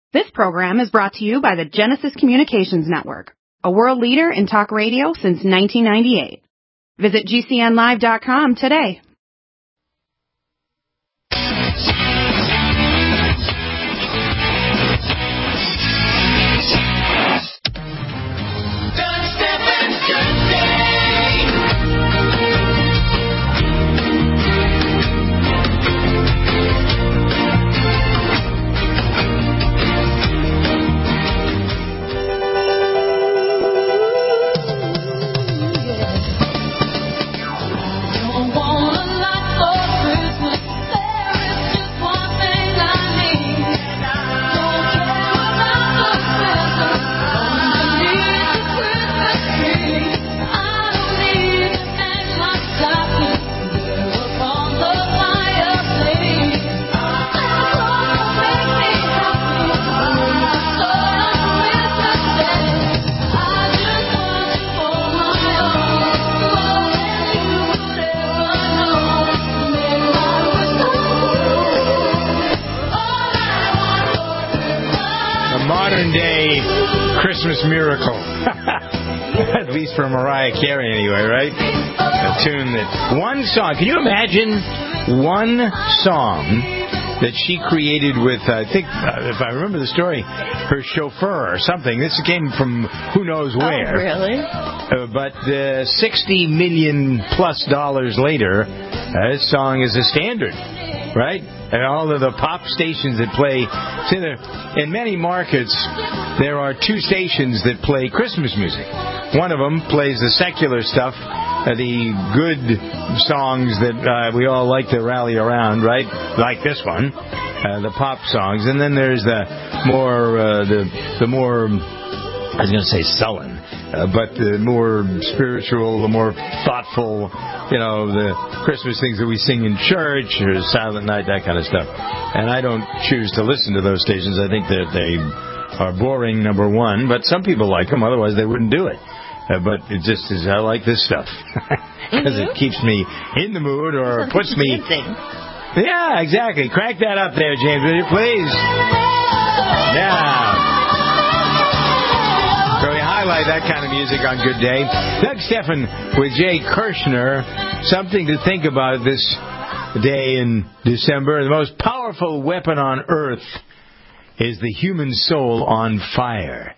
This program is brought to you by the Genesis Communications Network, a world leader in talk radio since 1998. Visit GCNlive.com today. Christmas miracle. At least for Mariah Carey anyway, right? A tune that... One song. Can you imagine one song that she created with, I think, if I remember the story, her chauffeur or something. This came from who knows where. Oh, really? But $60 million plus later, this song is a standard, right? And all of the pop stations that play, in many markets, there are two stations that play Christmas music. One of them plays the secular stuff, the good songs that we all like to rally around, right? Like this one, the pop songs. And then there's the more, the more, I was going to say sullen, but the more spiritual, the more thoughtful, the Christmas things that we sing in church or Silent Night, that kind of stuff. And I don't choose to listen to those stations. I think that they are boring, number one, but some people like them, otherwise they wouldn't do it. But it just is, I like this stuff because it keeps me in the mood or puts me... Yeah, exactly. Crank that up there, James, will you please? Yeah. So we highlight that kind of music on Good Day. Doug Steffen with Jay Kirshner. Something to think about this day in December. The most powerful weapon on earth is the human soul on fire.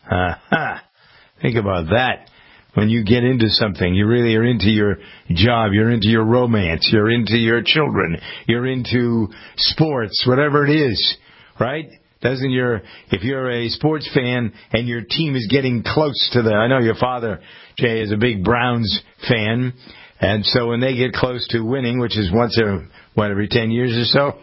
Think about that. When you get into something, you really are into your job, you're into your romance, you're into your children, you're into sports, whatever it is, right? If you're a sports fan and your team is getting close to I know your father, Jay, is a big Browns fan, and so when they get close to winning, which is once every 10 years or so.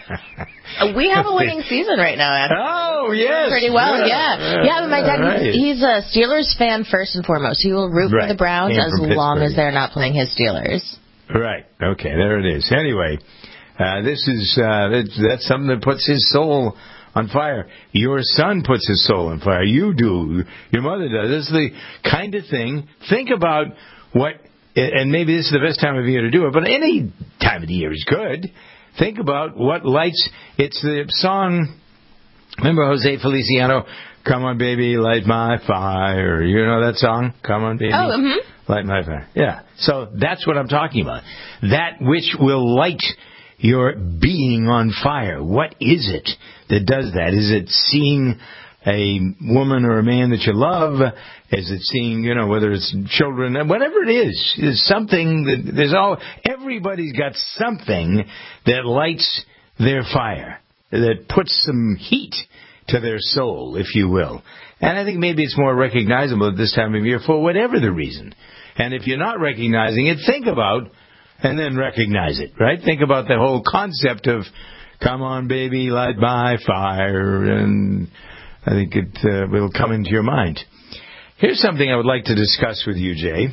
We have a winning season right now, actually. Oh, yes. Pretty well, yeah. But my dad, he's a Steelers fan first and foremost. He will root for the Browns as long as they're not playing his Steelers. Right. Okay, there it is. Anyway, this is that's something that puts his soul on fire. Your son puts his soul on fire. You do. Your mother does. This is the kind of thing. Think about what, and maybe this is the best time of year to do it, but any time of the year is good. Think about what lights. It's the song. Remember Jose Feliciano? Come on, baby, light my fire. You know that song? Come on, baby, light my fire. Yeah. So that's what I'm talking about. That which will light your being on fire. What is it that does that? Is it seeing a woman or a man that you love? Is it seeing, whether it's children, whatever it is something that everybody's got something that lights their fire, that puts some heat to their soul, if you will. And I think maybe it's more recognizable at this time of year for whatever the reason. And if you're not recognizing it, think about and then recognize it, right? Think about the whole concept of, come on, baby, light my fire, and I think it will come into your mind. Here's something I would like to discuss with you, Jay.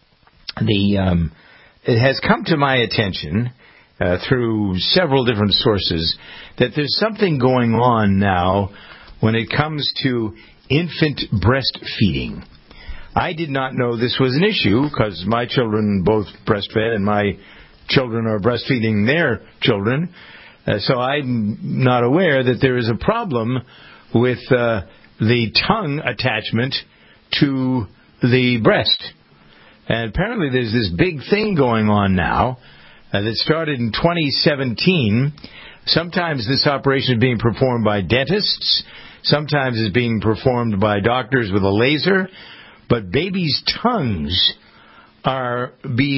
It has come to my attention through several different sources that there's something going on now when it comes to infant breastfeeding. I did not know this was an issue because my children both breastfed and my children are breastfeeding their children. So I'm not aware that there is a problem with the tongue attachment to the breast. And apparently there's this big thing going on now that started in 2017. Sometimes this operation is being performed by dentists. Sometimes it's being performed by doctors with a laser. But babies' tongues are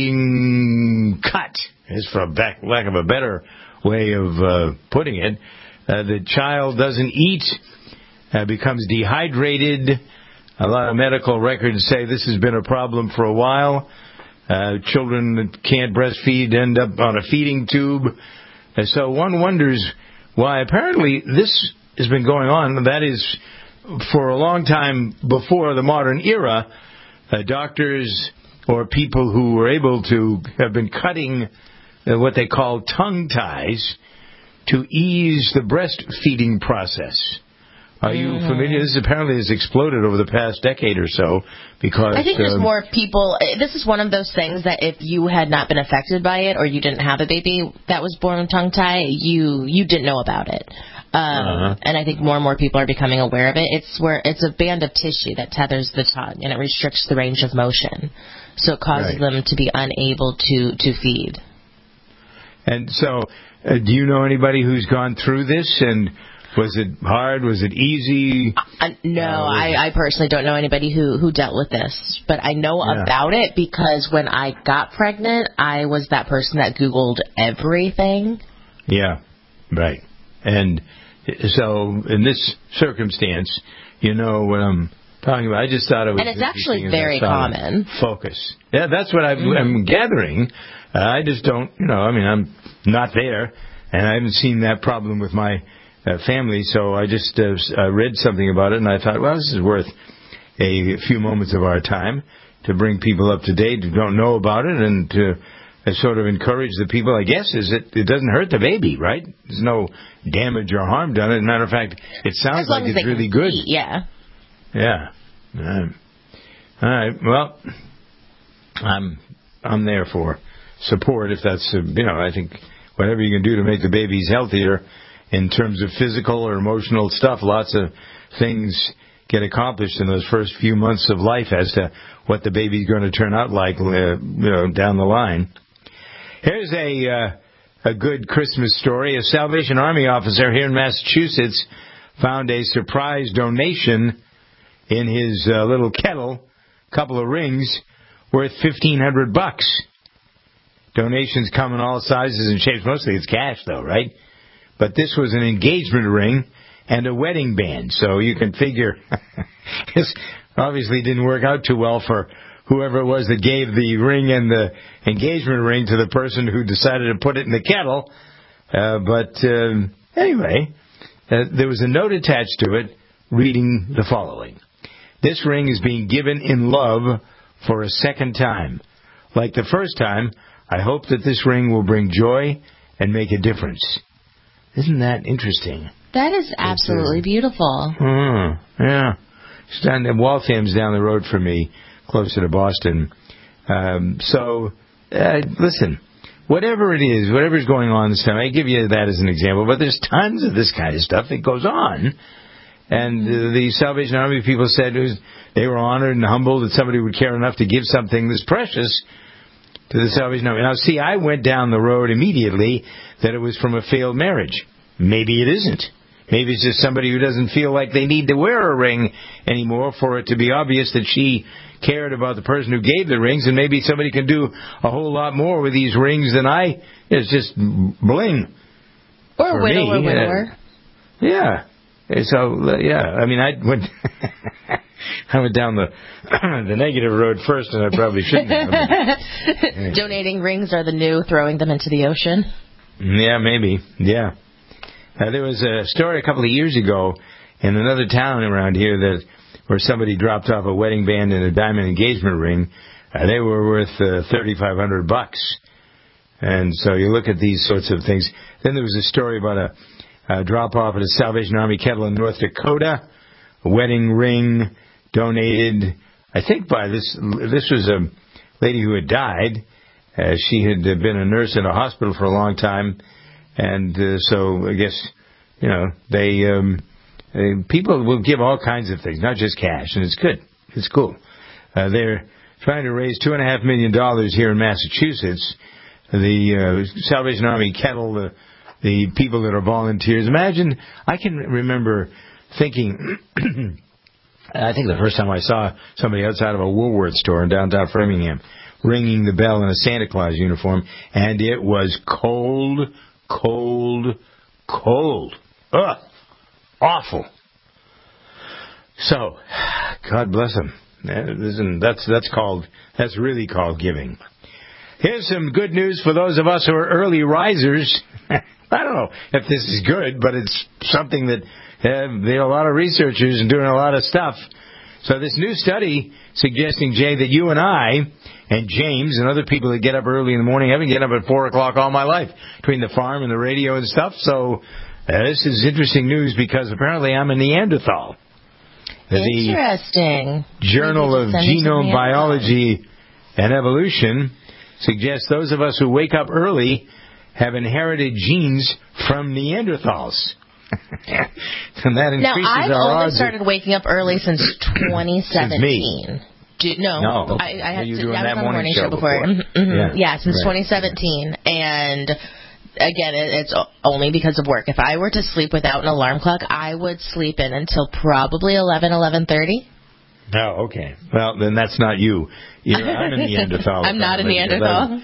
being cut, is for lack of a better way of putting it. The child doesn't eat, becomes dehydrated. A lot of medical records say this has been a problem for a while. Children that can't breastfeed end up on a feeding tube. And so one wonders why. Apparently this has been going on. That is, for a long time before the modern era, doctors or people who were able to have been cutting what they call tongue ties to ease the breastfeeding process. Are you familiar? This apparently has exploded over the past decade or so because I think there's more people. This is one of those things that if you had not been affected by it or you didn't have a baby that was born with tongue tie, you didn't know about it. And I think more and more people are becoming aware of it. It's a band of tissue that tethers the tongue and it restricts the range of motion, so it causes them to be unable to feed. And so, do you know anybody who's gone through this? And was it hard? Was it easy? No, I personally don't know anybody who dealt with this. But I know about it because when I got pregnant, I was that person that Googled everything. Yeah, right. And so in this circumstance, you know what I'm talking about. I just thought it was... And it's actually very common. Focus. Yeah, that's what I'm gathering. I just don't, I'm not there, and I haven't seen that problem with my family, so I just read something about it, and I thought, well, this is worth a few moments of our time to bring people up to date who don't know about it, and to sort of encourage the people, I guess, is it doesn't hurt the baby, right? There's no damage or harm done. As a matter of fact, it sounds like it's really good. Yeah. Yeah. All right. Well, I'm there for support if that's, I think whatever you can do to make the babies healthier in terms of physical or emotional stuff, lots of things get accomplished in those first few months of life as to what the baby's going to turn out like, down the line. Here's a good Christmas story. A Salvation Army officer here in Massachusetts found a surprise donation in his little kettle, couple of rings, worth $1,500. Donations come in all sizes and shapes. Mostly it's cash, though, right? But this was an engagement ring and a wedding band. So you can figure this obviously didn't work out too well for whoever it was that gave the ring and the engagement ring to the person who decided to put it in the kettle. Anyway, there was a note attached to it reading the following. This ring is being given in love for a second time. Like the first time, I hope that this ring will bring joy and make a difference. Isn't that interesting? That is absolutely beautiful. Yeah. Waltham's down the road from me, closer to Boston. Listen, whatever it is, whatever's going on this time, I give you that as an example, but there's tons of this kind of stuff that goes on. And the Salvation Army people said they were honored and humbled that somebody would care enough to give something this precious to the Salvation Army. Now, see, I went down the road immediately that it was from a failed marriage. Maybe it isn't. Maybe it's just somebody who doesn't feel like they need to wear a ring anymore for it to be obvious that she cared about the person who gave the rings, and maybe somebody can do a whole lot more with these rings than I. It's just bling. Or a widower. Yeah. So, I mean, I went down the negative road first, and I probably shouldn't have. Donating rings are the new throwing them into the ocean? Yeah, maybe. Yeah. There was a story a couple of years ago in another town around here where somebody dropped off a wedding band and a diamond engagement ring. They were worth $3,500. And so you look at these sorts of things. Then there was a story about a drop-off at a Salvation Army kettle in North Dakota, a wedding ring donated, I think by this was a lady who had died. She had been a nurse in a hospital for a long time, And so I guess, people will give all kinds of things, not just cash, and it's good. It's cool. They're trying to raise $2.5 million here in Massachusetts. The Salvation Army Kettle, the people that are volunteers. Imagine, I can remember thinking, I think the first time I saw somebody outside of a Woolworth store in downtown Framingham ringing the bell in a Santa Claus uniform, and it was cold. Ugh, awful. So, God bless them. That's really called giving. Here's some good news for those of us who are early risers. I don't know if this is good, but it's something that there are a lot of researchers and doing a lot of stuff. So this new study suggesting, Jay, that you and I and James and other people that get up early in the morning, I've been getting up at 4 o'clock all my life between the farm and the radio and stuff. So this is interesting news because apparently I'm a Neanderthal. Interesting. The Journal of Genome Biology and Evolution suggests those of us who wake up early have inherited genes from Neanderthals. And that increases I've our only odds. started waking up early since 2017. Since me. No. I had you to. doing I was that on the morning show before. Yeah, since 2017, and again, it's only because of work. If I were to sleep without an alarm clock, I would sleep in until probably 11:30. Oh, okay. Well, then that's not you. I'm a Neanderthal. I'm not a Neanderthal.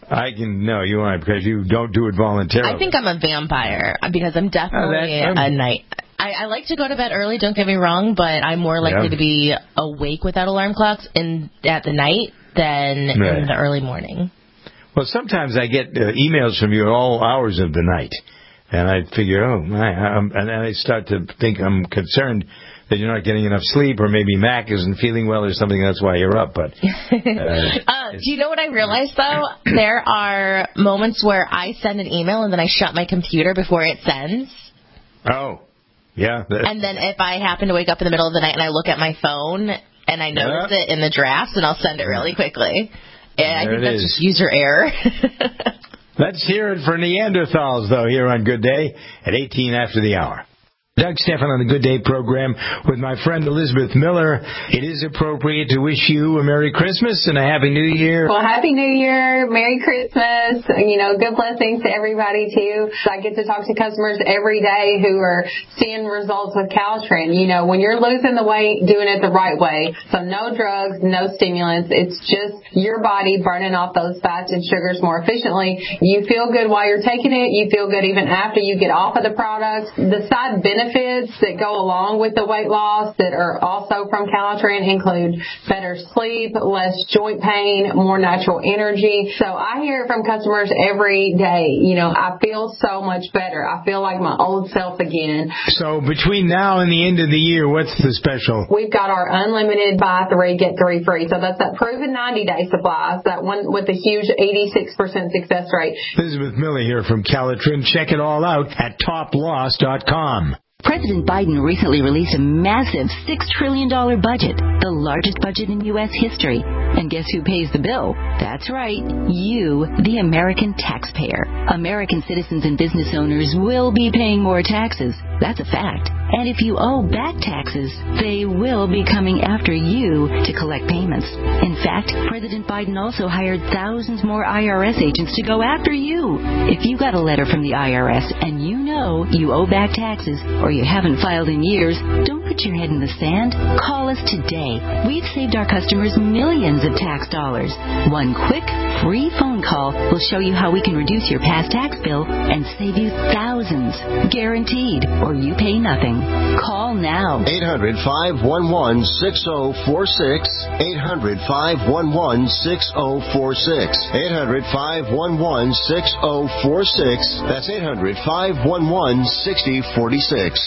No, you aren't, because you don't do it voluntarily. I think I'm a vampire because I'm definitely a night. I like to go to bed early, don't get me wrong, but I'm more likely to be awake without alarm clocks at the night than in the early morning. Well, sometimes I get emails from you at all hours of the night, and I figure, and then I start to think I'm concerned that you're not getting enough sleep, or maybe Mac isn't feeling well or something, that's why you're up. But do you know what I realized, though? There are moments where I send an email and then I shut my computer before it sends. Oh, yeah. And then if I happen to wake up in the middle of the night and I look at my phone and I notice it in the drafts, and I'll send it really quickly. I think that's just user error. Let's hear it for Neanderthals, though, here on Good Day at 18 after the hour. Doug Stephan on the Good Day program with my friend Elizabeth Miller. It is appropriate to wish you a Merry Christmas and a Happy New Year. Well, Happy New Year, Merry Christmas, good blessings to everybody, too. I get to talk to customers every day who are seeing results with Caltrans. When you're losing the weight, doing it the right way. So no drugs, no stimulants. It's just your body burning off those fats and sugars more efficiently. You feel good while you're taking it. You feel good even after you get off of the product. The side benefits that go along with the weight loss that are also from Caltrans include better sleep, less joint pain, more natural energy. So I hear it from customers every day. I feel so much better. I feel like my old self again. So between now and the end of the year, what's the special? We've got our unlimited buy 3, get 3 free. So that's that proven 90-day supply. That one with a huge 86% success rate. Elizabeth Miller here from Caltrans. Check it all out at toploss.com. President Biden recently released a massive $6 trillion budget, the largest budget in U.S. history. And guess who pays the bill? That's right, you, the American taxpayer. American citizens and business owners will be paying more taxes. That's a fact. And if you owe back taxes, they will be coming after you to collect payments. In fact, President Biden also hired thousands more IRS agents to go after you. If you got a letter from the IRS and you know you owe back taxes or you haven't filed in years, don't put your head in the sand. Call us today. We've saved our customers millions of tax dollars. One quick, free phone call will show you how we can reduce your past tax bill and save you thousands. Guaranteed, or you pay nothing. Call now. 800-511-6046. 800-511-6046. 800-511-6046. That's 800-511-6046.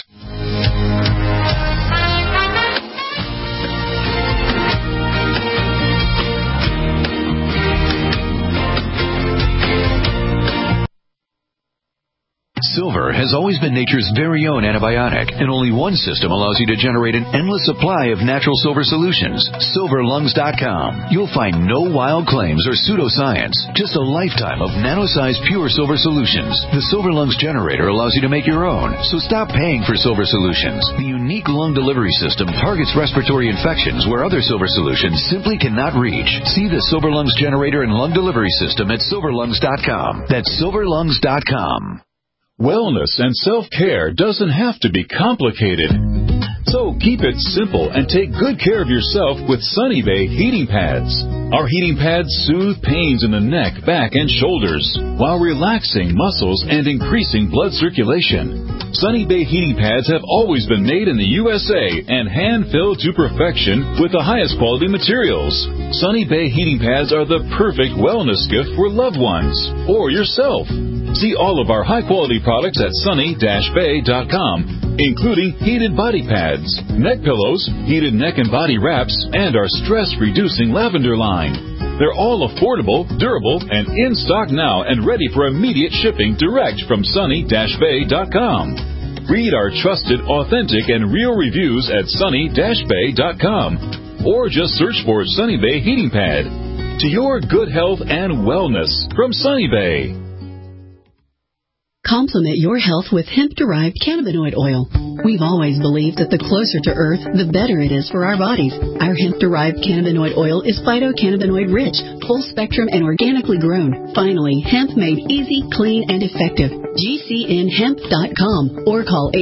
Silver has always been nature's very own antibiotic, and only one system allows you to generate an endless supply of natural silver solutions. SilverLungs.com. You'll find no wild claims or pseudoscience, just a lifetime of nano-sized pure silver solutions. The Silver Lungs generator allows you to make your own, so stop paying for silver solutions. The unique lung delivery system targets respiratory infections where other silver solutions simply cannot reach. See the Silver Lungs generator and lung delivery system at SilverLungs.com. That's SilverLungs.com. Wellness and self-care doesn't have to be complicated. So keep it simple and take good care of yourself with Sunny Bay heating pads. Our heating pads soothe pains in the neck, back, and shoulders while relaxing muscles and increasing blood circulation. Sunny Bay heating pads have always been made in the USA and hand-filled to perfection with the highest quality materials. Sunny Bay heating pads are the perfect wellness gift for loved ones or yourself. See all of our high-quality products at sunny-bay.com, including heated body pads, neck pillows, heated neck and body wraps, and our stress-reducing lavender line. They're all affordable, durable, and in stock now and ready for immediate shipping direct from sunny-bay.com. Read our trusted, authentic, and real reviews at sunny-bay.com or just search for Sunny Bay Heating Pad. To your good health and wellness from Sunny Bay. Complement your health with hemp-derived cannabinoid oil. We've always believed that the closer to Earth, the better it is for our bodies. Our hemp-derived cannabinoid oil is phytocannabinoid-rich, full-spectrum, and organically grown. Finally, hemp made easy, clean, and effective. GCNhemp.com or call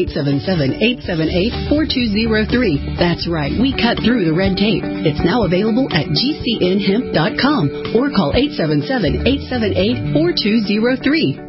877-878-4203. That's right, we cut through the red tape. It's now available at GCNhemp.com or call 877-878-4203.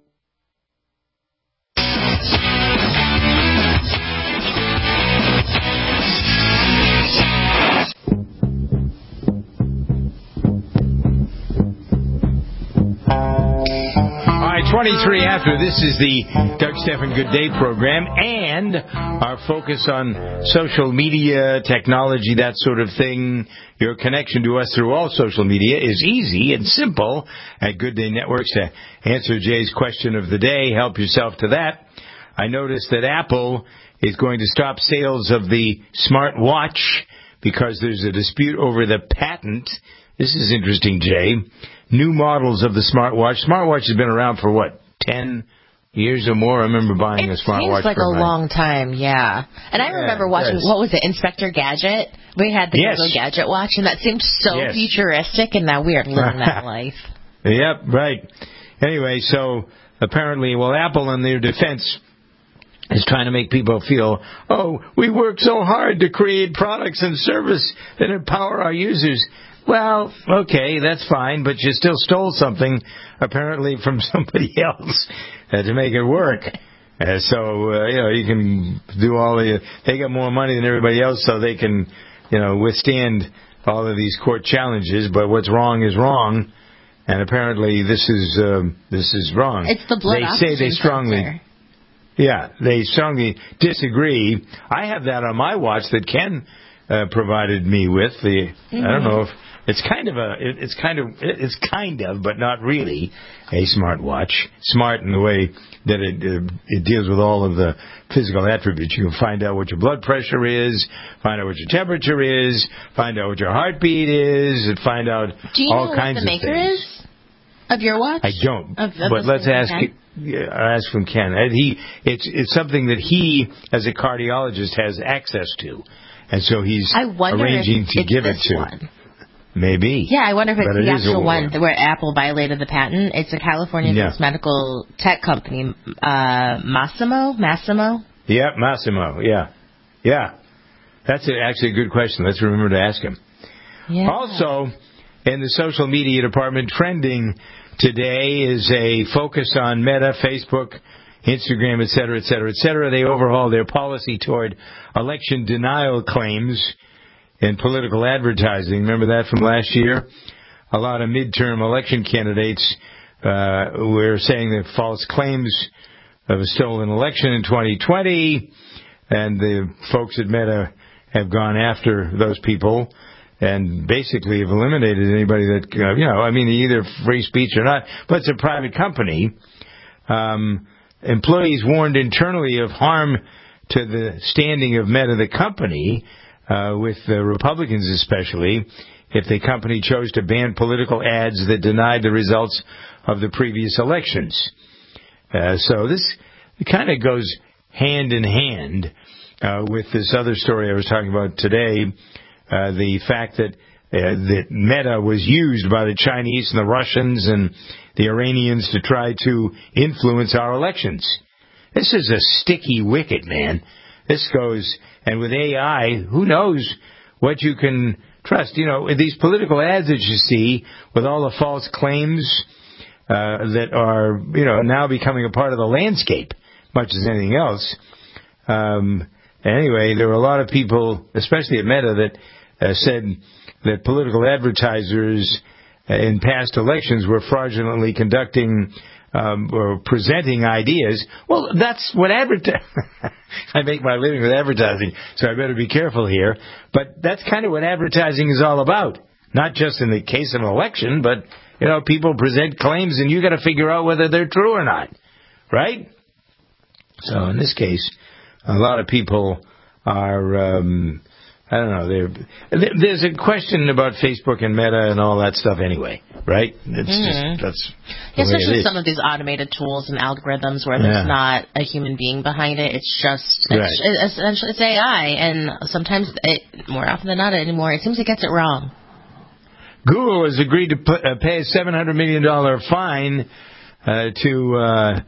All right, 23 after. This is the Doug Stephan Good Day program and our focus on social media, technology, that sort of thing. Your connection to us through all social media is easy and simple at Good Day Networks. To answer Jay's question of the day, help yourself to that. I noticed that Apple is going to stop sales of the smartwatch because there's a dispute over the patent. This is interesting, Jay. New models of the smartwatch. Smartwatch has been around for, 10 years or more? I remember buying a smartwatch. It seems like a long time, yeah. And I remember watching, what was it, Inspector Gadget? We had the Google Gadget watch, and that seemed so futuristic, and now we are living that life. Yep, right. Anyway, so apparently, Apple in their defense is trying to make people feel, we work so hard to create products and service that empower our users. Well, okay, that's fine, but you still stole something, apparently, from somebody else to make it work. You can do they got more money than everybody else, so they can, withstand all of these court challenges, but what's wrong is wrong, and apparently this is wrong. It's the blood oxygen sensor. Yeah, they strongly disagree. I have that on my watch that Ken provided me with. I don't know if it's kind of, but not really a smartwatch. Smart in the way that it deals with all of the physical attributes. You can find out what your blood pressure is, find out what your temperature is, find out what your heartbeat is, and find out all kinds of things. Do you know what the maker is of your watch? I don't, but let's ask from Ken. It's something that he, as a cardiologist, has access to, and so he's arranging to give it to. One. Maybe. Yeah, I wonder if it's the actual one where Apple violated the patent. It's a California-based medical tech company, Massimo. Yeah, Massimo. Yeah. That's actually a good question. Let's remember to ask him. Yeah. Also, in the social media department, trending today is a focus on Meta, Facebook, Instagram, et cetera, et cetera, et cetera. They overhaul their policy toward election denial claims in political advertising. Remember that from last year? A lot of midterm election candidates were saying that false claims of a stolen election in 2020, and the folks at Meta have gone after those people and basically have eliminated anybody that, either free speech or not, but it's a private company. employees warned internally of harm to the standing of Meta, the company, with the Republicans especially, if the company chose to ban political ads that denied the results of the previous elections. So this kind of goes hand in hand with this other story I was talking about today, the fact that Meta was used by the Chinese and the Russians and the Iranians to try to influence our elections. This is a sticky wicket, man. This goes, and with AI, who knows what you can trust. You know, these political ads that you see with all the false claims that are, you know, now becoming a part of the landscape, much as anything else. Anyway, there were a lot of people, especially at Meta, that said that political advertisers in past elections were fraudulently conducting or presenting ideas. Well, that's what I make my living with advertising, so I better be careful here. But that's kind of what advertising is all about. Not just in the case of an election, but, you know, people present claims and you got to figure out whether they're true or not. Right? So in this case, a lot of people are, I don't know, there's a question about Facebook and Meta and all that stuff anyway, right? It's just, that's the way especially it is. some of these automated tools and algorithms where there's not a human being behind it. It's just, essentially, it's AI. And sometimes, more often than not anymore, it seems it gets it wrong. Google has agreed to pay a $700 million fine to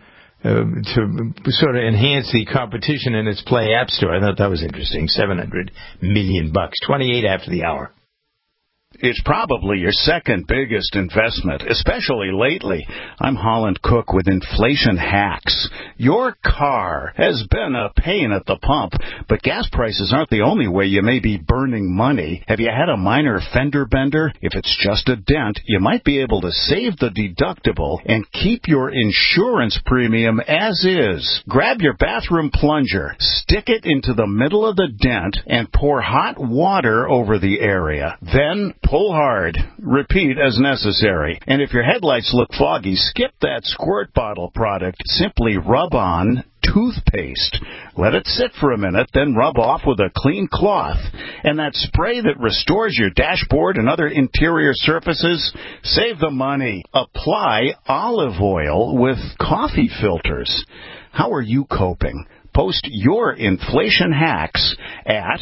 sort of enhance the competition in its Play App Store. I thought that was interesting. $700 million, 28 after the hour. It's probably your second biggest investment, especially lately. I'm Holland Cook with Inflation Hacks. Your car has been a pain at the pump, but gas prices aren't the only way you may be burning money. Have you had a minor fender bender? If it's just a dent, you might be able to save the deductible and keep your insurance premium as is. Grab your bathroom plunger, stick it into the middle of the dent, and pour hot water over the area. Then pull hard. Repeat as necessary. And if your headlights look foggy, skip that squirt bottle product. Simply rub on toothpaste. Let it sit for a minute, then rub off with a clean cloth. And that spray that restores your dashboard and other interior surfaces, save the money. Apply olive oil with coffee filters. How are you coping? Post your inflation hacks at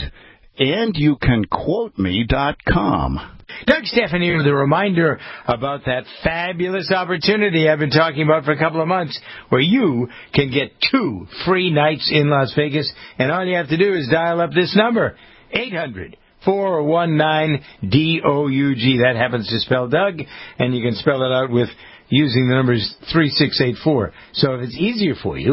andyoucanquoteme.com. Doug Stephan here with a reminder about that fabulous opportunity I've been talking about for a couple of months where you can get 2 free nights in Las Vegas, and all you have to do is dial up this number, 800-419-DOUG. That happens to spell Doug, and you can spell it out with using the numbers 3684. So if it's easier for you,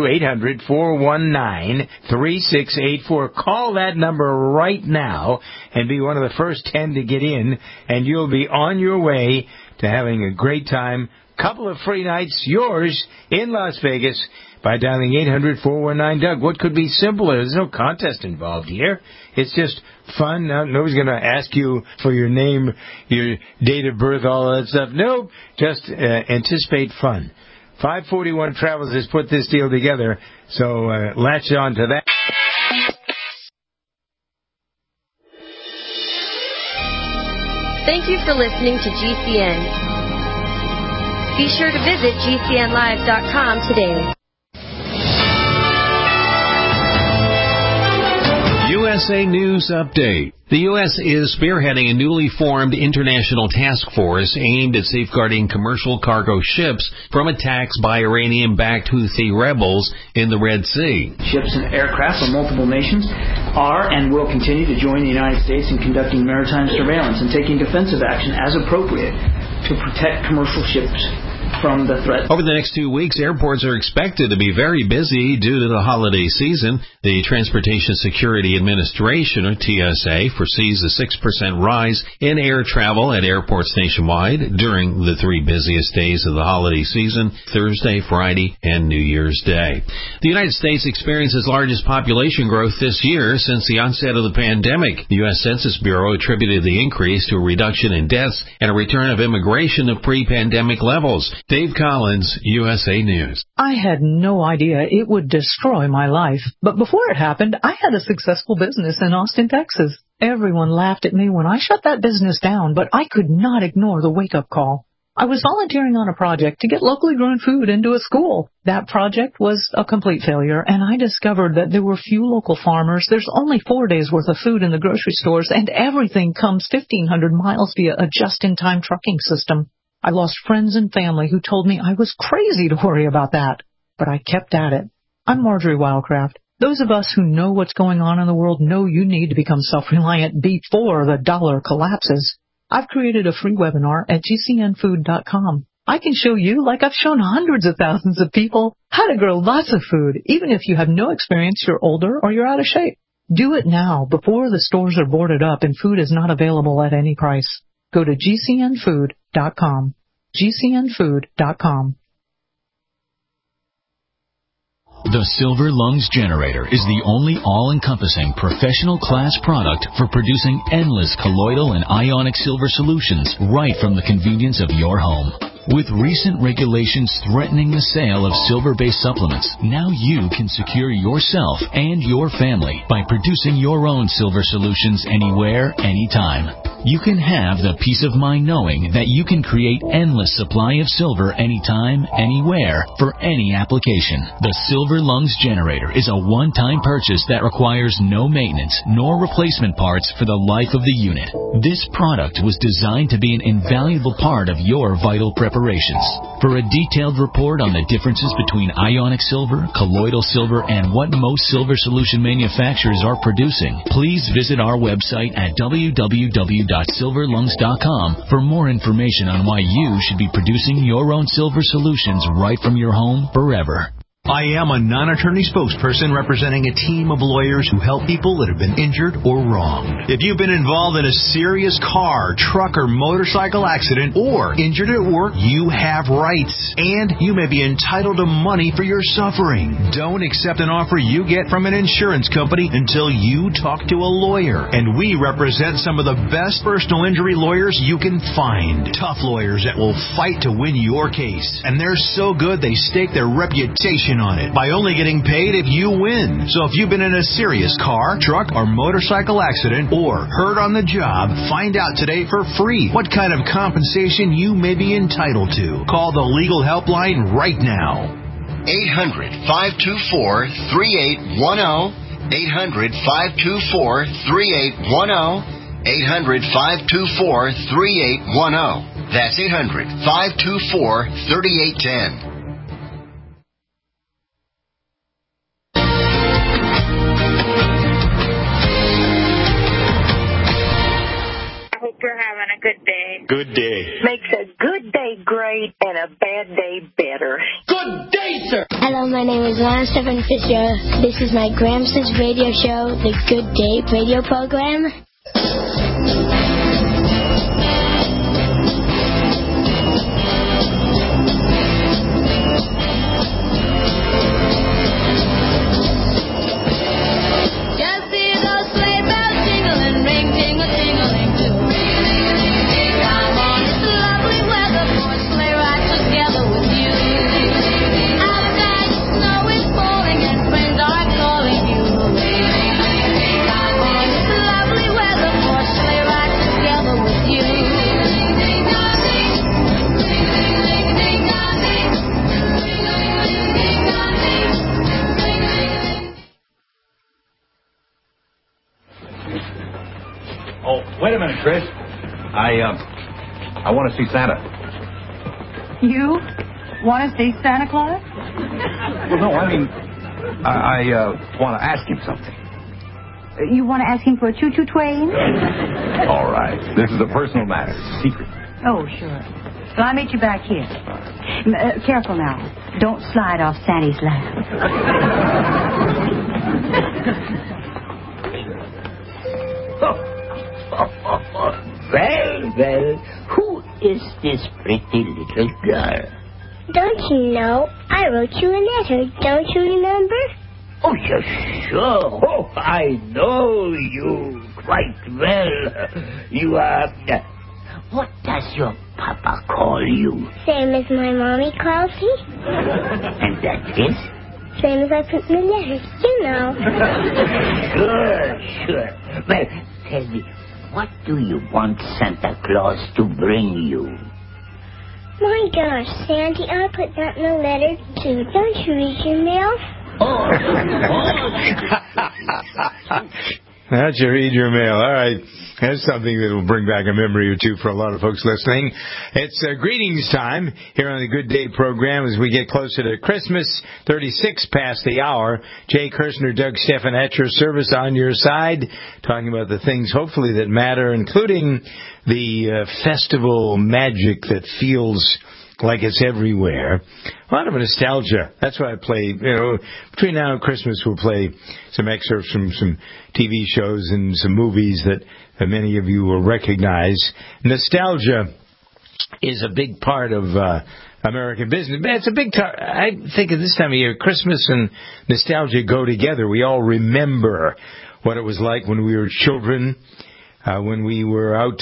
800-419-3684. Call that number right now and be one of the first 10 to get in, and you'll be on your way to having a great time. Couple of free nights, yours, in Las Vegas by dialing 800-419-DOUG. What could be simpler? There's no contest involved here. It's just fun. Nobody's going to ask you for your name, your date of birth, all that stuff. Nope. Just anticipate fun. 541 Travels has put this deal together, so latch on to that. Thank you for listening to GCN. Be sure to visit GCNlive.com today. USA News Update. The U.S. is spearheading a newly formed international task force aimed at safeguarding commercial cargo ships from attacks by Iranian-backed Houthi rebels in the Red Sea. Ships and aircraft from multiple nations are and will continue to join the United States in conducting maritime surveillance and taking defensive action as appropriate to protect commercial ships from the threat. Over the next 2 weeks, airports are expected to be very busy due to the holiday season. The Transportation Security Administration, or TSA, foresees a 6% rise in air travel at airports nationwide during the 3 busiest days of the holiday season, Thursday, Friday, and New Year's Day. The United States experienced its largest population growth this year since the onset of the pandemic. The U.S. Census Bureau attributed the increase to a reduction in deaths and a return of immigration to pre-pandemic levels. Dave Collins, USA News. I had no idea it would destroy my life. But before it happened, I had a successful business in Austin, Texas. Everyone laughed at me when I shut that business down, but I could not ignore the wake-up call. I was volunteering on a project to get locally grown food into a school. That project was a complete failure, and I discovered that there were few local farmers. There's only 4 days' worth of food in the grocery stores, and everything comes 1,500 miles via a just-in-time trucking system. I lost friends and family who told me I was crazy to worry about that, but I kept at it. I'm Marjorie Wildcraft. Those of us who know what's going on in the world know you need to become self-reliant before the dollar collapses. I've created a free webinar at gcnfood.com. I can show you, like I've shown hundreds of thousands of people, how to grow lots of food, even if you have no experience, you're older, or you're out of shape. Do it now, before the stores are boarded up and food is not available at any price. Go to gcnfood.com. gcnfood.com. The Silver Lungs Generator is the only all-encompassing professional class product for producing endless colloidal and ionic silver solutions right from the convenience of your home. With recent regulations threatening the sale of silver-based supplements, now you can secure yourself and your family by producing your own silver solutions anywhere, anytime. You can have the peace of mind knowing that you can create endless supply of silver anytime, anywhere, for any application. The Silver Lungs Generator is a one-time purchase that requires no maintenance nor replacement parts for the life of the unit. This product was designed to be an invaluable part of your vital preparations. For a detailed report on the differences between ionic silver, colloidal silver, and what most silver solution manufacturers are producing, please visit our website at www.silverlungs.com for more information on why you should be producing your own silver solutions right from your home forever. I am a non-attorney spokesperson representing a team of lawyers who help people that have been injured or wronged. If you've been involved in a serious car, truck, or motorcycle accident or injured at work, you have rights, and you may be entitled to money for your suffering. Don't accept an offer you get from an insurance company until you talk to a lawyer. And we represent some of the best personal injury lawyers you can find. Tough lawyers that will fight to win your case. And they're so good they stake their reputation on it by only getting paid if you win. So if you've been in a serious car, truck, or motorcycle accident or hurt on the job, find out today for free what kind of compensation you may be entitled to. Call the legal helpline right now. 800-524-3810. 800-524-3810. 800-524-3810. That's 800-524-3810. You're having a good day. Good day. Makes a good day great and a bad day better. Good day, sir. Hello, my name is Lana Stephen Fisher. This is my Gramps' radio show, the Good Day radio program. Wait a minute, Chris. I want to see Santa. You want to see Santa Claus? Well, no, I mean, I want to ask him something. You want to ask him for a choo-choo train? All right. This is a personal matter. Secret. Oh, sure. Well, I'll meet you back here. Careful now. Don't slide off Santa's lap. Well, who is this pretty little girl? Don't you know? I wrote you a letter. Don't you remember? Oh, yes, sure. Oh, I know you quite well. You are... what does your papa call you? Same as my mommy calls me. And that is? Same as I put in the letters. You know. Sure. Well, tell me, what do you want Santa Claus to bring you? My gosh, Sandy, I put that in the letter too. Don't you read your mail? That's your read your mail. All right. That's something that will bring back a memory or two for a lot of folks listening. It's greetings time here on the Good Day program as we get closer to Christmas, 36 past the hour. Jay Kirshner, Doug Stephan at your service on your side, talking about the things hopefully that matter, including the festival magic that feels like it's everywhere. A lot of nostalgia. That's why I play, between now and Christmas we'll play some excerpts from some TV shows and some movies that many of you will recognize. Nostalgia is a big part of American business. It's a big I think at this time of year, Christmas and nostalgia go together. We all remember what it was like when we were children, when we were out.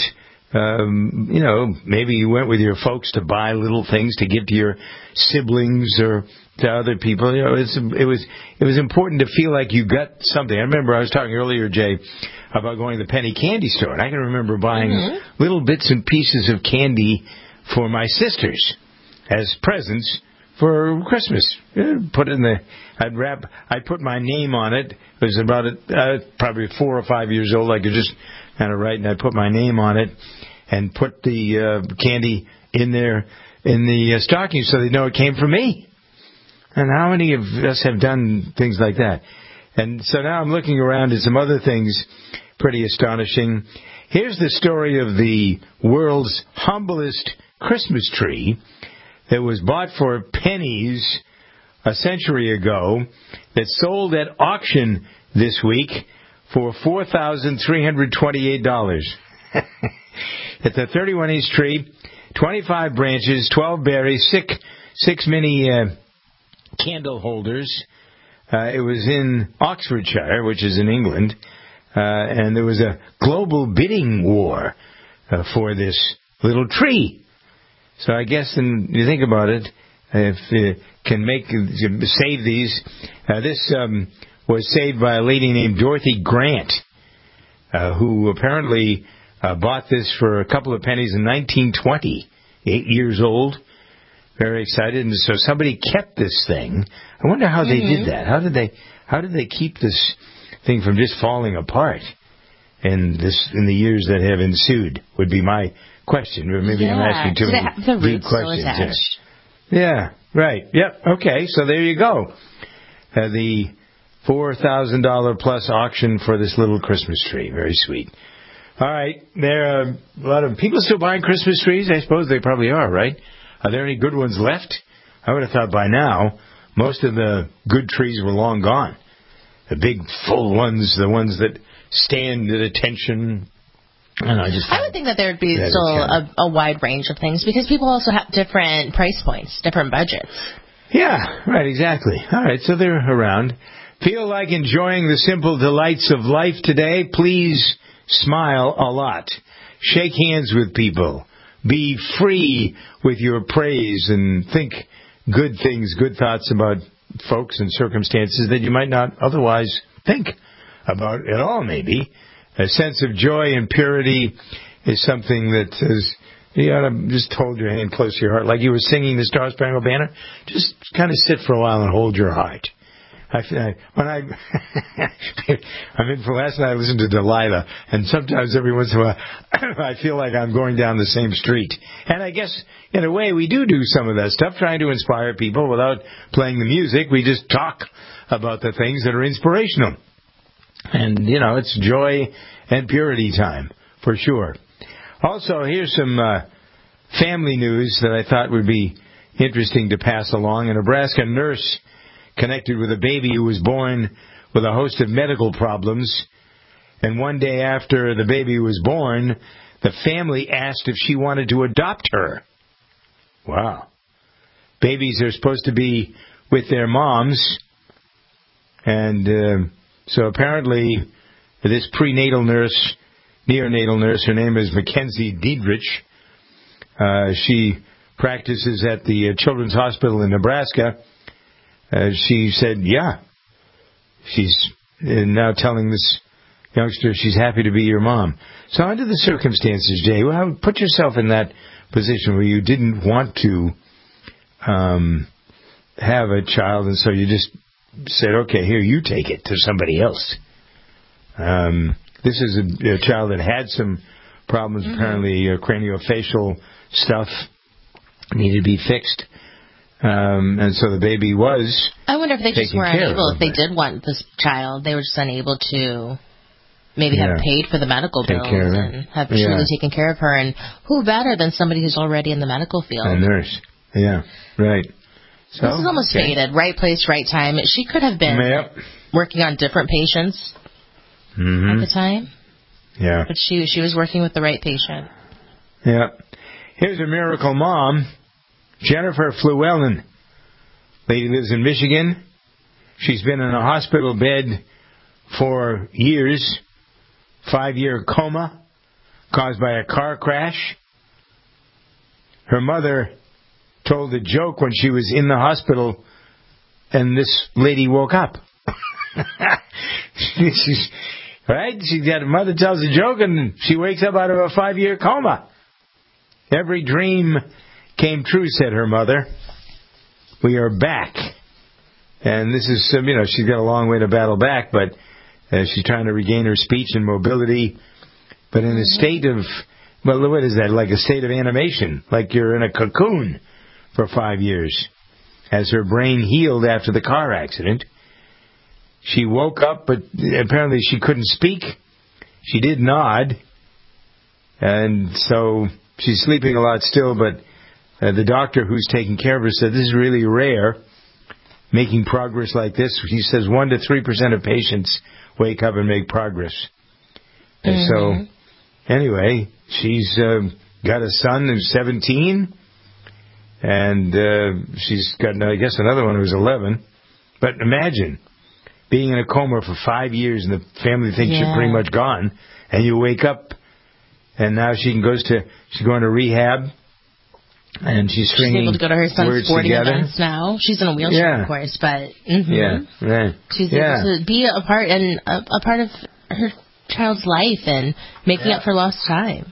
Maybe you went with your folks to buy little things to give to your siblings or to other people. It was important to feel like you got something. I remember I was talking earlier, Jay, about going to the penny candy store, and I can remember buying little bits and pieces of candy for my sisters as presents for Christmas. Put it in I'd put my name on it. It was about probably 4 or 5 years old. I could just kind of write, and I'd put my name on it and put the candy in there in the stocking so they know it came from me. And how many of us have done things like that? And so now I'm looking around at some other things pretty astonishing. Here's the story of the world's humblest Christmas tree that was bought for pennies a century ago, that sold at auction this week for $4,328. It's a 31-inch tree, 25 branches, 12 berries, six mini candle holders. It was in Oxfordshire, which is in England, and there was a global bidding war for this little tree. So I guess, when you think about it, if you can save these, this was saved by a lady named Dorothy Grant, who apparently bought this for a couple of pennies in 1920, 8 years old. Very excited, and so somebody kept this thing. I wonder how they did that. How did they keep this thing from just falling apart in the years that have ensued? Would be my question. Or maybe I'm asking too many deep questions. Yeah, right. Yep. Okay, so there you go. The $4,000 plus auction for this little Christmas tree. Very sweet. All right, there are a lot of people still buying Christmas trees. I suppose they probably are, right? Are there any good ones left? I would have thought by now most of the good trees were long gone. The big, full ones, the ones that stand at attention. I would think that there would be still a wide range of things because people also have different price points, different budgets. Yeah, right, exactly. All right, so they're around. Feel like enjoying the simple delights of life today? Please smile a lot. Shake hands with people. Be free with your praise and think good things, good thoughts about folks and circumstances that you might not otherwise think about at all, maybe. A sense of joy and purity is something that is, you ought to just hold your hand close to your heart. Like you were singing the Star Spangled Banner, just kind of sit for a while and hold your heart. Last night I listened to Delilah, and sometimes every once in a while I feel like I'm going down the same street. And I guess, in a way, we do some of that stuff, trying to inspire people without playing the music. We just talk about the things that are inspirational. And, it's joy and purity time, for sure. Also, here's some family news that I thought would be interesting to pass along. A Nebraska nurse connected with a baby who was born with a host of medical problems. And one day after the baby was born, the family asked if she wanted to adopt her. Wow. Babies are supposed to be with their moms. And so apparently this neonatal nurse, her name is Mackenzie Diedrich, She practices at the Children's Hospital in Nebraska. She said, yeah. She's now telling this youngster she's happy to be your mom. So under the circumstances, Jay, well, put yourself in that position where you didn't want to have a child, and so you just said, okay, here, you take it to somebody else. This is a child that had some problems, apparently craniofacial stuff needed to be fixed. And so the baby was I wonder if they just weren't able, if they it. did want this child, they were just unable to maybe have paid for the medical bills and have truly taken care of her. And who better than somebody who's already in the medical field? A nurse. Yeah, right. So, this is almost faded. Right place, right time. She could have been working on different patients at the time. Yeah. But she was working with the right patient. Yeah. Here's a miracle mom, Jennifer Flewellen. Lady lives in Michigan. She's been in a hospital bed for years. 5-year coma caused by a car crash. Her mother told a joke when she was in the hospital, and this lady woke up. Her mother tells a joke, and she wakes up out of a 5-year coma. Every dream came true, said her mother. We are back. And this is, she's got a long way to battle back, but she's trying to regain her speech and mobility. But in a state of, well, what is that? Like a state of animation, like you're in a cocoon for 5 years. As her brain healed after the car accident, she woke up, but apparently she couldn't speak. She did nod, and so she's sleeping a lot still, but the doctor who's taking care of her said this is really rare, making progress like this. He says 1 to 3% of patients wake up and make progress. And so, anyway, she's got a son who's 17, and she's got, I guess, another one who's 11. But imagine being in a coma for 5 years, and the family thinks you're pretty much gone, and you wake up, and now she's going to rehab, and she's stringing able to go to her son's sporting together. Events now. She's in a wheelchair, of course, but she's able to be a part of her child's life and making up for lost time.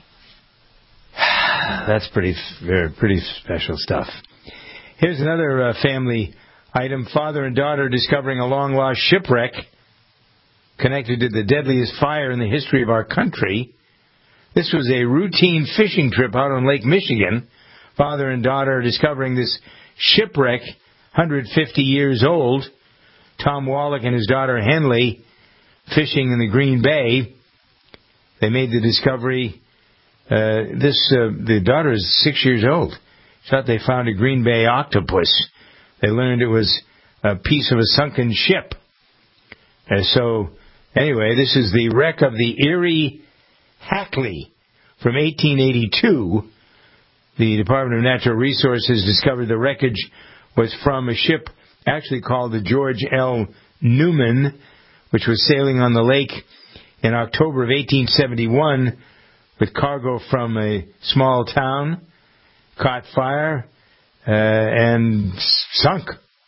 That's pretty special stuff. Here's another family item. Father and daughter discovering a long-lost shipwreck connected to the deadliest fire in the history of our country. This was a routine fishing trip out on Lake Michigan. Father and daughter discovering this shipwreck, 150 years old. Tom Wallach and his daughter Henley fishing in the Green Bay. They made the discovery. The daughter is 6 years old. Thought they found a Green Bay octopus. They learned it was a piece of a sunken ship. So, anyway, this is the wreck of the Erie Hackley from 1882. The Department of Natural Resources discovered the wreckage was from a ship actually called the George L. Newman, which was sailing on the lake in October of 1871 with cargo from a small town, caught fire, and sunk.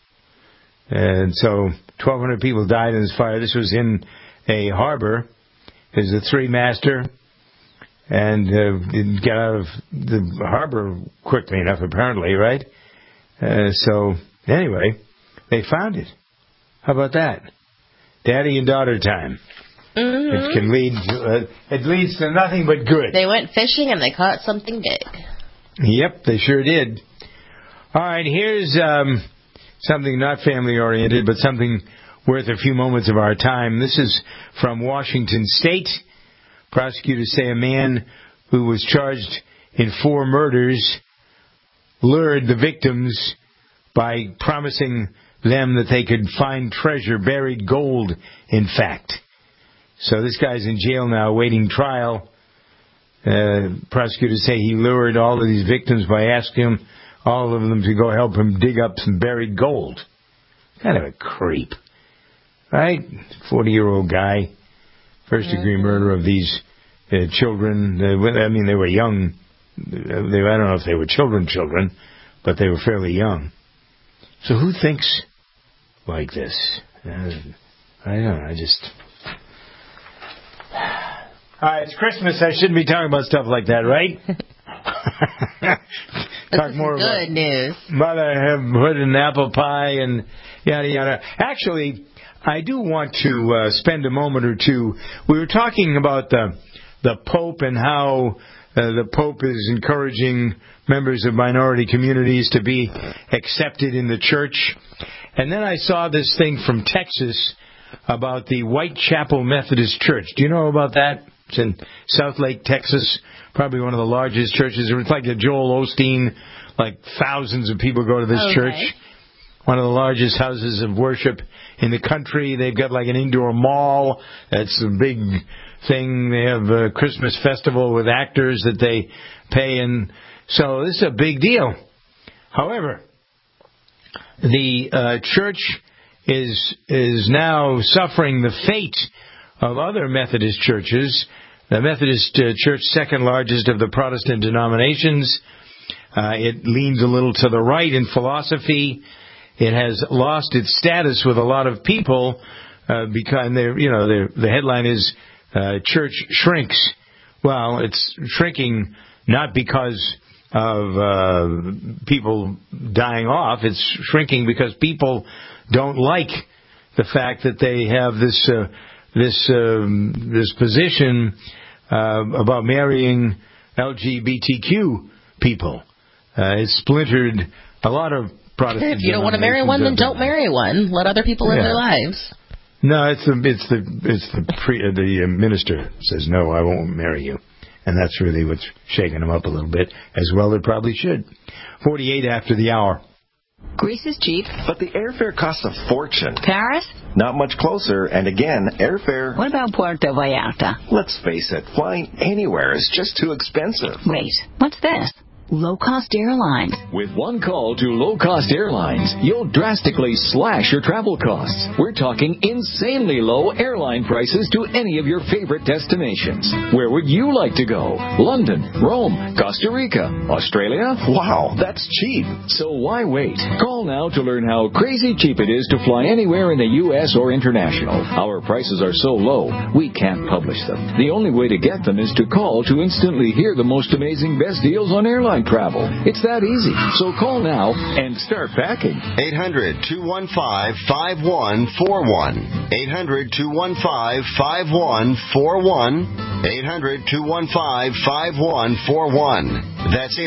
And so 1,200 people died in this fire. This was in a harbor. There's a 3-master, and didn't get out of the harbor quickly enough, apparently, right? So, anyway, they found it. How about that? Daddy and daughter time. It can lead. It leads to nothing but good. They went fishing and they caught something big. Yep, they sure did. All right, here's something not family-oriented, but something worth a few moments of our time. This is from Washington State. Prosecutors say a man who was charged in 4 murders lured the victims by promising them that they could find treasure, buried gold, in fact. So this guy's in jail now awaiting trial. Prosecutors say he lured all of these victims by asking all of them to go help him dig up some buried gold. Kind of a creep. Right? 40-year-old guy. First-degree murder of these children. They were young I don't know if they were children, but they were fairly young. So who thinks like this? I don't know. All right, it's Christmas. I shouldn't be talking about stuff like that, right? Talk more about good news. Motherhood and apple pie and yada yada. Actually, I do want to spend a moment or two. We were talking about the Pope and how the Pope is encouraging members of minority communities to be accepted in the church. And then I saw this thing from Texas about the Whitechapel Methodist Church. Do you know about that? It's in Southlake, Texas. Probably one of the largest churches. It's like a Joel Osteen, like thousands of people go to this church. One of the largest houses of worship in the country. They've got like an indoor mall. That's a big thing. They have a Christmas festival with actors that they pay. And so this is a big deal. However, the church is now suffering the fate of other Methodist churches. The Methodist Church, second largest of the Protestant denominations. It leans a little to the right in philosophy. It has lost its status with a lot of people because the headline is church shrinks. Well, it's shrinking not because of people dying off. It's shrinking because people don't like the fact that they have this position about marrying LGBTQ people. It's splintered a lot of Protestant. If you don't want to marry one, then don't marry one. Let other people live their lives. No, the minister says, no, I won't marry you. And that's really what's shaking them up a little bit, as well it probably should. 48 after the hour. Greece is cheap. But the airfare costs a fortune. Paris? Not much closer, and again, airfare... What about Puerto Vallarta? Let's face it, flying anywhere is just too expensive. Wait, what's this? Low-cost airlines. With one call to low-cost airlines, you'll drastically slash your travel costs. We're talking insanely low airline prices to any of your favorite destinations. Where would you like to go? London, Rome, Costa Rica, Australia? Wow, that's cheap. So why wait? Call now to learn how crazy cheap it is to fly anywhere in the U.S. or international. Our prices are so low, we can't publish them. The only way to get them is to call to instantly hear the most amazing best deals on airline travel. It's that easy. So call now and start packing. 800-215-5141. 800-215-5141. 800-215-5141. That's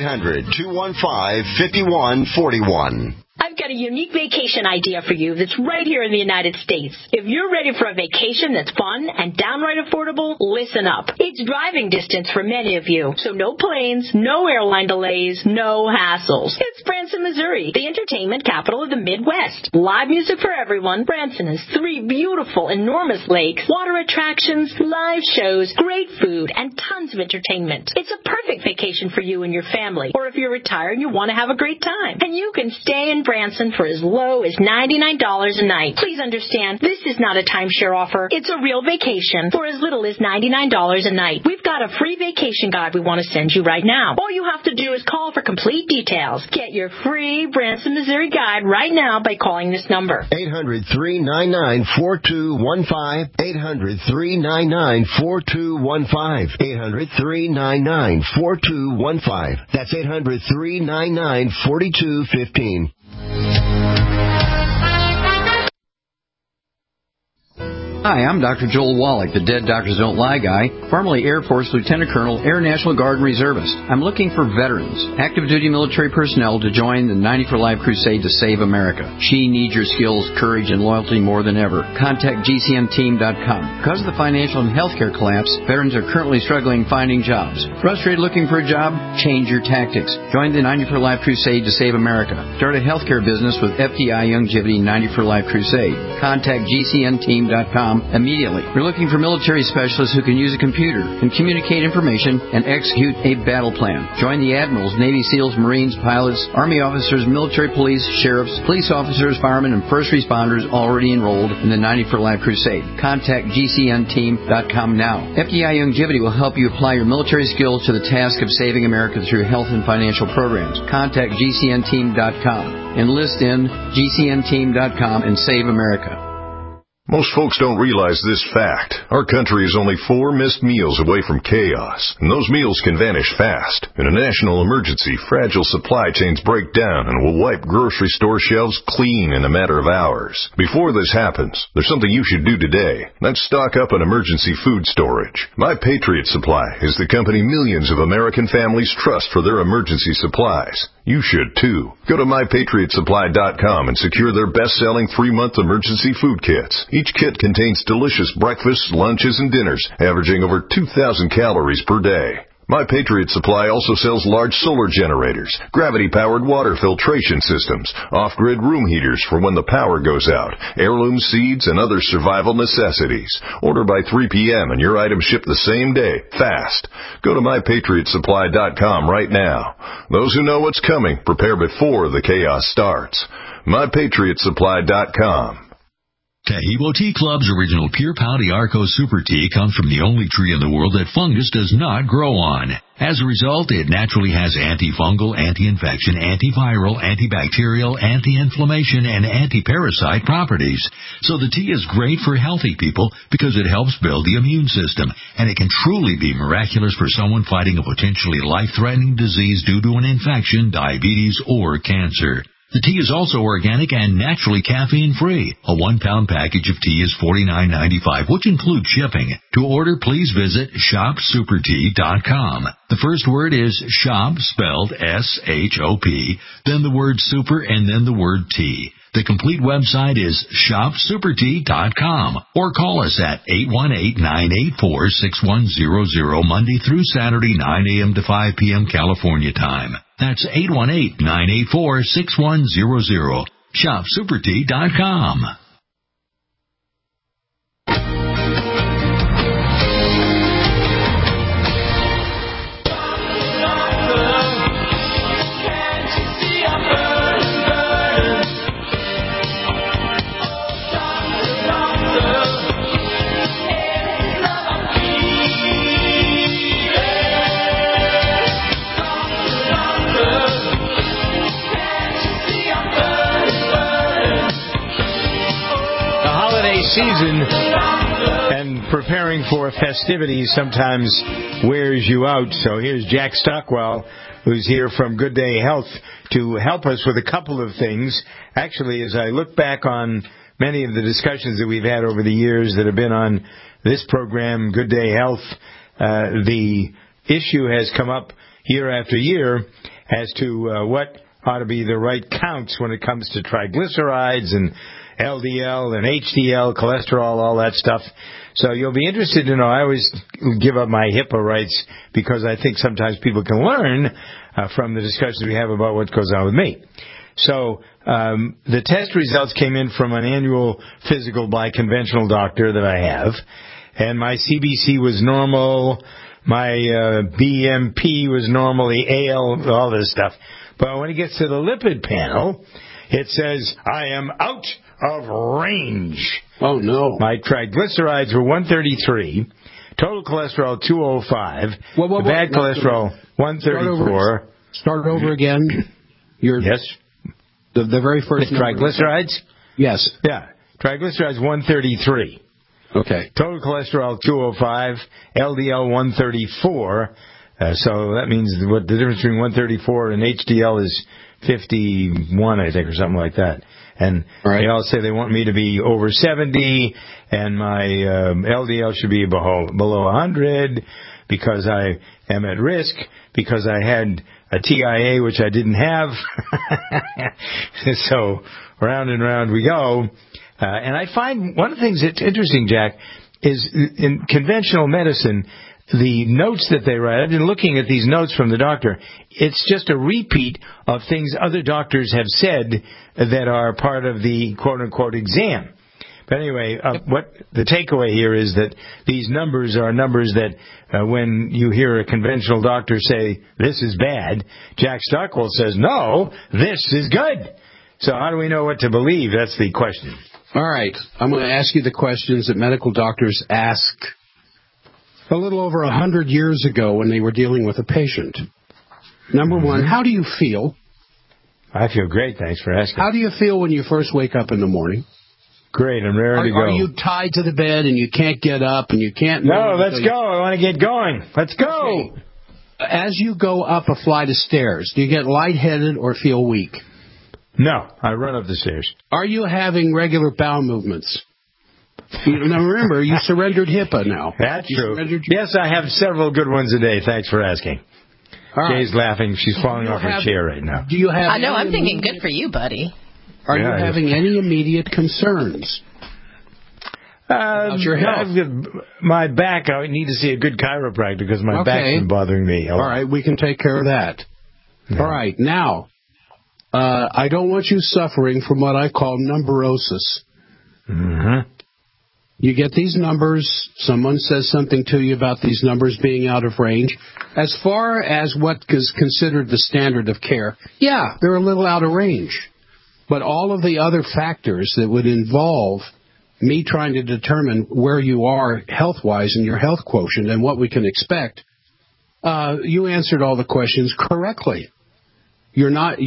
800-215-5141. I've got a unique vacation idea for you that's right here in the United States. If you're ready for a vacation that's fun and downright affordable, listen up. It's driving distance for many of you, so no planes, no airline delays, no hassles. It's Branson, Missouri, the entertainment capital of the Midwest. Live music for everyone. Branson has 3 beautiful, enormous lakes, water attractions, live shows, great food, and tons of entertainment. It's a perfect vacation for you and your family, or if you're retired and you want to have a great time. And you can stay in Branson for as low as $99 a night. Please understand, this is not a timeshare offer. It's a real vacation for as little as $99 a night. We've got a free vacation guide we want to send you right now. All you have to do is call for complete details. Get your free Branson, Missouri guide right now by calling this number. 800-399-4215. 800-399-4215. 800-399-4215. That's 800-399-4215. Hi, I'm Dr. Joel Wallach, the Dead Doctors Don't Lie guy, formerly Air Force Lieutenant Colonel, Air National Guard Reservist. I'm looking for veterans, active duty military personnel to join the 90 for Life crusade to save America. She needs your skills, courage, and loyalty more than ever. Contact GCNteam.com. Because of the financial and healthcare collapse, veterans are currently struggling finding jobs. Frustrated looking for a job? Change your tactics. Join the 90 for Life crusade to save America. Start a healthcare business with FDI Longevity 90 for Life crusade. Contact GCNteam.com militarypersonnel.com immediately. We're looking for military specialists who can use a computer and communicate information and execute a battle plan. Join the admirals, Navy SEALs, Marines, pilots, Army officers, military police, sheriffs, police officers, firemen, and first responders already enrolled in the 90 for Life Crusade. Contact GCNteam.com now. FDI Longevity will help you apply your military skills to the task of saving America through health and financial programs. Contact GCNteam.com. Enlist in GCNteam.com and save America. Most folks don't realize this fact. Our country is only 4 missed meals away from chaos, and those meals can vanish fast. In a national emergency, fragile supply chains break down and will wipe grocery store shelves clean in a matter of hours. Before this happens, there's something you should do today. That's stock up on emergency food storage. My Patriot Supply is the company millions of American families trust for their emergency supplies. You should too. Go to MyPatriotSupply.com and secure their best-selling 3-month emergency food kits. Each kit contains delicious breakfasts, lunches, and dinners, averaging over 2,000 calories per day. My Patriot Supply also sells large solar generators, gravity-powered water filtration systems, off-grid room heaters for when the power goes out, heirloom seeds, and other survival necessities. Order by 3 p.m. and your items ship the same day, fast. Go to MyPatriotSupply.com right now. Those who know what's coming, prepare before the chaos starts. MyPatriotSupply.com. Taheebo Tea Club's original Pure Pau d'Arco Super Tea comes from the only tree in the world that fungus does not grow on. As a result, it naturally has antifungal, anti-infection, antiviral, antibacterial, anti-inflammation, and anti-parasite properties. So the tea is great for healthy people because it helps build the immune system, and it can truly be miraculous for someone fighting a potentially life-threatening disease due to an infection, diabetes, or cancer. The tea is also organic and naturally caffeine-free. A 1-pound package of tea is $49.95, which includes shipping. To order, please visit ShopSuperTea.com. The first word is shop, spelled S-H-O-P, then the word super, and then the word tea. The complete website is ShopSuperTea.com, or call us at 818-984-6100, Monday through Saturday, 9 a.m. to 5 p.m. California time. That's 818-984-6100. ShopSuperTea.com. Season and preparing for festivities sometimes wears you out. So here's Jack Stockwell, who's here from Good Day Health to help us with a couple of things. Actually, as I look back on many of the discussions that we've had over the years that have been on this program, Good Day Health, the issue has come up year after year as to what ought to be the right counts when it comes to triglycerides and LDL and HDL, cholesterol, all that stuff. So you'll be interested to know, I always give up my HIPAA rights because I think sometimes people can learn from the discussions we have about what goes on with me. So the test results came in from an annual physical by a conventional doctor that I have, and my CBC was normal, my BMP was normal, the AL, all this stuff. But when it gets to the lipid panel, it says, I am out of range. Oh, no. My triglycerides were 133, total cholesterol 205, bad cholesterol 134. Start over again. Yes. The very first triglycerides? Yes. Yeah. Triglycerides 133. Okay. Total cholesterol 205, LDL 134. So that means what the difference between 134 and HDL is 51, I think, or something like that. And They all say they want me to be over 70, and my LDL should be below 100 because I am at risk, because I had a TIA, which I didn't have. So round and round we go. And I find one of the things that's interesting, Jack, is in conventional medicine, the notes that they write, I've been looking at these notes from the doctor, it's just a repeat of things other doctors have said that are part of the quote-unquote exam. But anyway, what the takeaway here is that these numbers are numbers that when you hear a conventional doctor say, this is bad, Jack Stockwell says, no, this is good. So how do we know what to believe? That's the question. All right. I'm going to ask you the questions that medical doctors ask a little over 100 years ago when they were dealing with a patient. Number one, how do you feel? I feel great. Thanks for asking. How do you feel when you first wake up in the morning? Great. I'm ready to go. Are you tied to the bed and you can't get up and you can't move? No, let's go. I want to get going. Let's go. Okay. As you go up a flight of stairs, do you get lightheaded or feel weak? No, I run up the stairs. Are you having regular bowel movements? Now, remember, you surrendered HIPAA now. That's true. Yes, I have several good ones a day. Thanks for asking. Right. Jay's laughing. She's falling off her chair right now. Do you have? I know. I'm thinking good for you, buddy. Are you having any immediate concerns about your health? My back, I need to see a good chiropractor because my back's been bothering me. All right, we can take care of that. Yeah. All right, now, I don't want you suffering from what I call numberosis. Mm-hmm. You get these numbers, someone says something to you about these numbers being out of range. As far as what is considered the standard of care, yeah, they're a little out of range. But all of the other factors that would involve me trying to determine where you are health-wise and your health quotient and what we can expect, you answered all the questions correctly. You're not,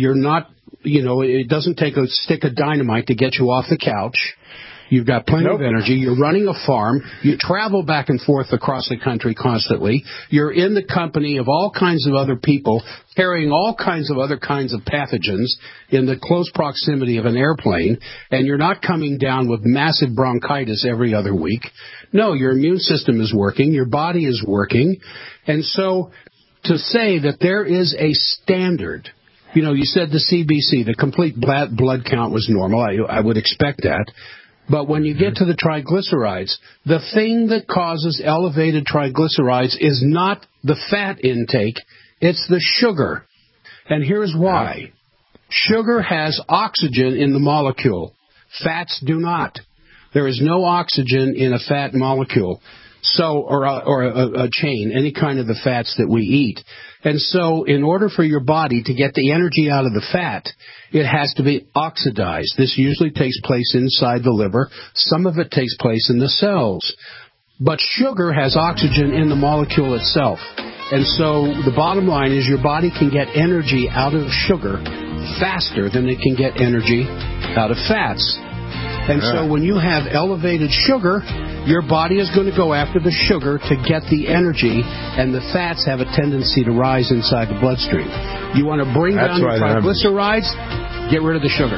it doesn't take a stick of dynamite to get you off the couch. You've got plenty of energy. You're running a farm. You travel back and forth across the country constantly. You're in the company of all kinds of other people carrying all kinds of other kinds of pathogens in the close proximity of an airplane, and you're not coming down with massive bronchitis every other week. No, your immune system is working. Your body is working. And so to say that there is a standard, you said the CBC, the complete blood count was normal. I would expect that. But when you get to the triglycerides, the thing that causes elevated triglycerides is not the fat intake, it's the sugar. And here's why. Sugar has oxygen in the molecule. Fats do not. There is no oxygen in a fat molecule. Or a chain, any kind of the fats that we eat. And so in order for your body to get the energy out of the fat, it has to be oxidized. This usually takes place inside the liver. Some of it takes place in the cells. But sugar has oxygen in the molecule itself. And so the bottom line is your body can get energy out of sugar faster than it can get energy out of fats. And so when you have elevated sugar, your body is going to go after the sugar to get the energy, and the fats have a tendency to rise inside the bloodstream. You want to bring down your triglycerides, get rid of the sugar.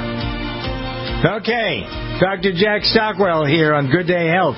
Okay. Dr. Jack Stockwell here on Good Day Health.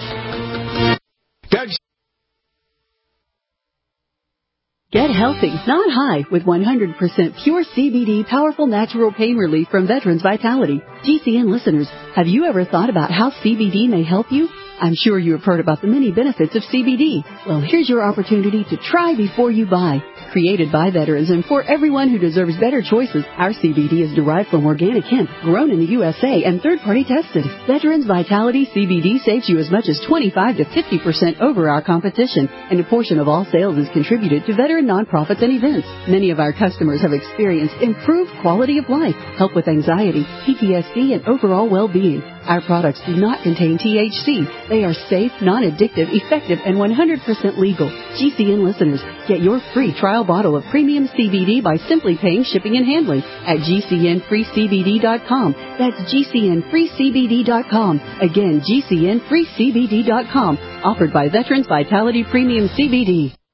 Get healthy, not high, with 100% pure CBD powerful natural pain relief from Veterans Vitality. GCN listeners, have you ever thought about how CBD may help you? I'm sure you have heard about the many benefits of CBD. Well, here's your opportunity to try before you buy. Created by veterans and for everyone who deserves better choices, our CBD is derived from organic hemp, grown in the USA, and third-party tested. Veterans Vitality CBD saves you as much as 25 to 50% over our competition, and a portion of all sales is contributed to veteran nonprofits and events. Many of our customers have experienced improved quality of life, help with anxiety, PTSD, and overall well-being. Our products do not contain THC. They are safe, non-addictive, effective, and 100% legal. GCN listeners, get your free trial bottle of premium CBD by simply paying shipping and handling at GCNFreeCBD.com. That's GCNFreeCBD.com. Again, GCNFreeCBD.com. Offered by Veterans Vitality Premium CBD.